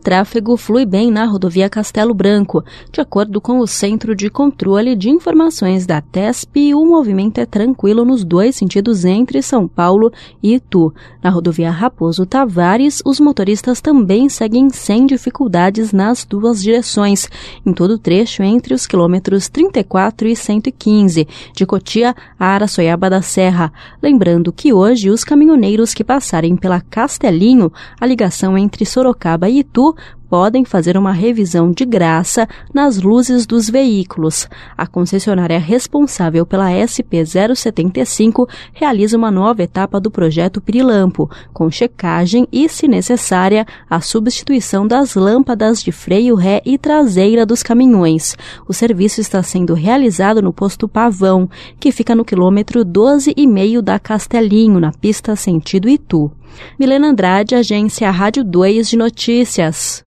tráfego flui bem na rodovia Castelo Branco. De acordo com o Centro de Controle de Informações da TESP, o movimento é tranquilo nos dois sentidos entre São Paulo e Itu. Na rodovia Raposo Tavares, os motoristas também seguem sem dificuldades nas duas direções, em todo o trecho entre os quilômetros 34 e 115, de Cotia a Araçoiaba da Serra. Lembrando que hoje os caminhoneiros que passarem pela Castelinho, a ligação entre Sorocaba e Itu, podem fazer uma revisão de graça nas luzes dos veículos. A concessionária responsável pela SP-075 realiza uma nova etapa do projeto Pirilampo, com checagem e, se necessária, a substituição das lâmpadas de freio ré e traseira dos caminhões. O serviço está sendo realizado no posto Pavão, que fica no quilômetro 12,5 da Castelinho, na pista sentido Itu. Milena Andrade, Agência Rádio 2 de Notícias.